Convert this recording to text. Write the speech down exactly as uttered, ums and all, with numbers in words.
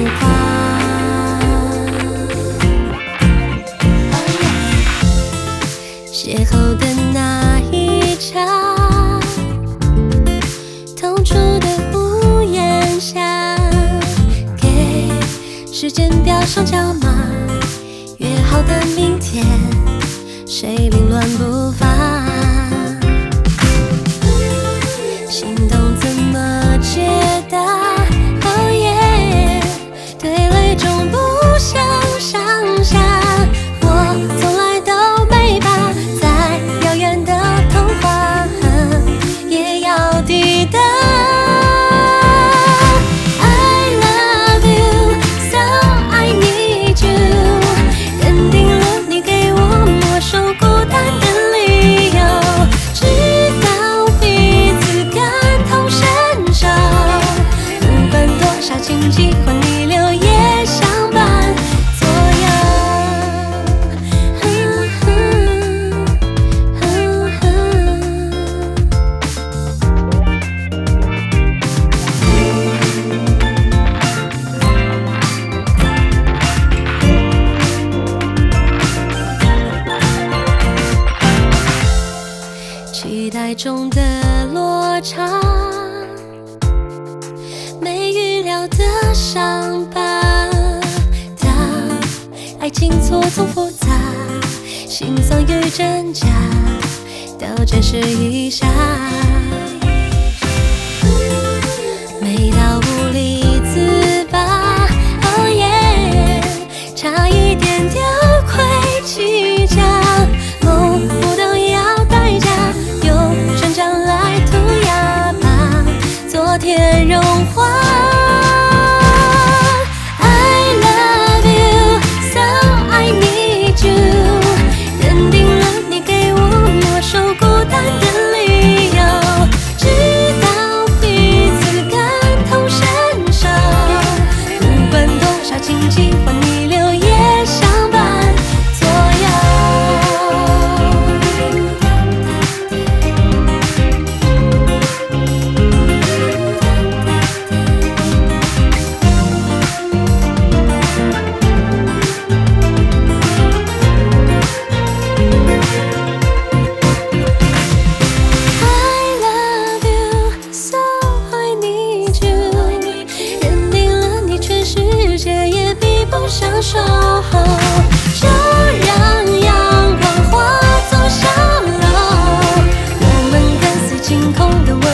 花。邂逅的那一场，同处的屋檐下，给时间表上角码，约好的明天，谁凌乱步伐？心动怎么解答？哦耶，对泪终不相上下。我从来都没把再遥远的童话也要抵达。I love you, so I need you， 认定了你给我默守孤单的理由，直到彼此感同身受，不管多少荆棘或逆流也相伴左右。期待中的落差，没预料的伤疤。当爱情错综复杂，心酸与真假都见识一下。美到无力自拔，哦耶，差一点丢盔弃甲，梦不都要代价，用成长来涂鸦，把昨天融化。I love you, so I need you， 认定了你给我默守孤单的理由，直到彼此感同身受，不管多少荆棘或逆流也相伴左右。I love you, so I need you， 认定了你，全世界也比不上守候，就让阳光化作沙漏，我们跟随晴空的